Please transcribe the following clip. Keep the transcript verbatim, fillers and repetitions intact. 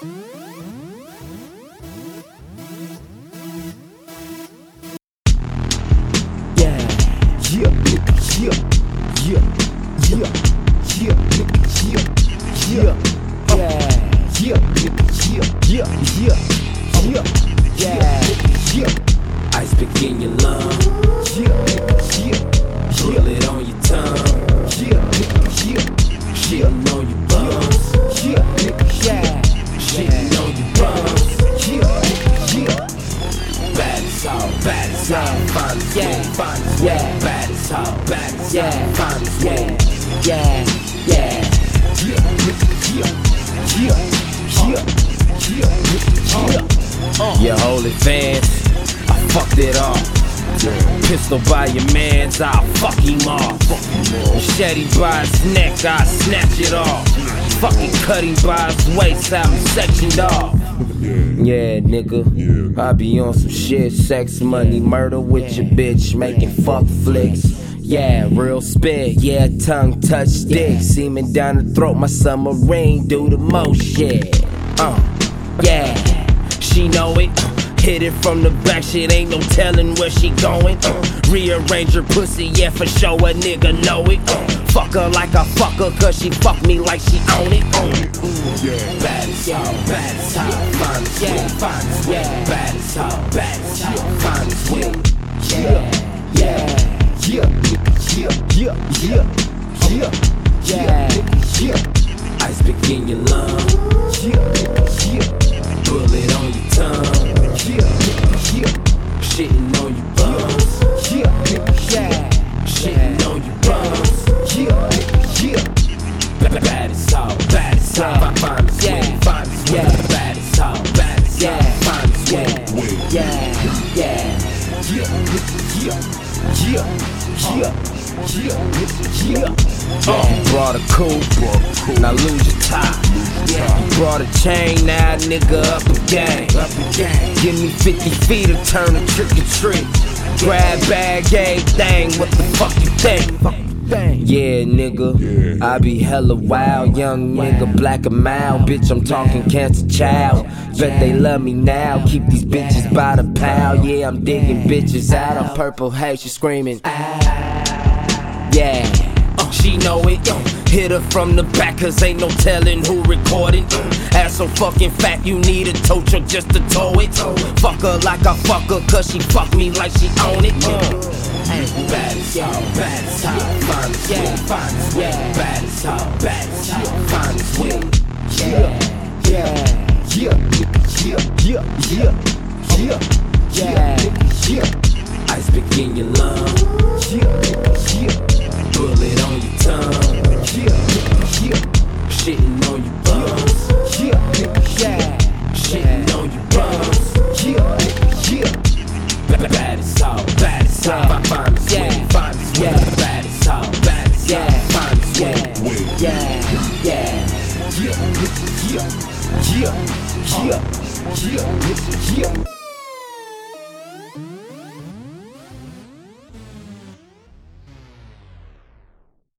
Yeah, yeah, nigga, yeah, yeah, yeah, yeah, nigga, yeah, yeah, yeah, yeah, nigga, yeah, yeah, yeah, yeah, yeah. Ice pick in your lung, yeah, nigga, yeah, feel it on your tongue, yeah, nigga, yeah, shitting on your bums, yeah, nigga, yeah, shitting on your bums, yeah, nigga, yeah. Bad as all, bad as all, fine as yeah, fine as yeah, bad as all, bad as yeah, fine as yeah, yeah, yeah, yeah, yeah, yeah, yeah, yeah. Your holy fans, I fucked it off. Pistol by your mans, I'll fuck him off. Machete by his neck, I'll snatch it off. Fucking cut him by his waist, I'm sectioned off. Yeah, nigga, I be on some shit, sex, money, murder with your bitch, making fuck flicks. Yeah, real spit, yeah, tongue touch dick, semen down the throat, my submarine do the most shit. Uh, yeah, she know it. Hit it from the back, shit ain't no telling where she going. Uh, rearrange her pussy, yeah, for sure, a nigga know it. Uh, fuck her like I fuck her, cause she fuck me like she own it. Own it. Ooh, yeah. Bad as hell, bad as hell, fine as yeah, fine as yeah, bad as hell, bad as hell, fine as yeah, yeah, yeah, yeah, yeah, yeah, yeah, yeah. Ice pick in your lung, yeah, yeah, bullet on your tongue. Yeah, yeah, shitting on you bums. Yeah, yeah, shitting on you bums. Yeah, yeah, bad as all, bad as all, fine as yeah, fine as yeah, bad as all, bad as yeah, fine as yeah, yeah, yeah, yeah, yeah, yeah, yeah, yeah. Uh, brought a coupe, now lose your top. Yeah. Brought a chain, now nigga up a gang. Give me fifty feet to turn a trick or treat. Grab bag, everything, what the fuck you think? Yeah, nigga, I be hella wild, young nigga, black and mild. Bitch, I'm talking cancer child. Bet they love me now, keep these bitches by the pound. Yeah, I'm digging bitches out on purple haze, she screaming. Yeah. She know it, uh, hit her from the back, cause ain't no telling who recorded. uh, Ass so fucking fat, you need a tow truck just to tow it. uh, Fuck her like I fuck her, cause she fuck me like she own it. uh. Bad as hell, bad as hell, fine as yeah, fine as yeah, bad as hell, bad as hell, fine as yeah, yeah, yeah, yeah, yeah, yeah, yeah, yeah. Ice pick in your lung, yeah, yeah. Bullet on your tongue, yeah, yeah, shitting on your bums, yeah, yeah, shitting on your bums, yeah, yeah, bad as all, bad as all, fine as yeah, fine as yeah, bad as all, bad as yeah, fine as yeah, yeah, yeah, yeah, yeah, yeah, yeah, yeah, yeah.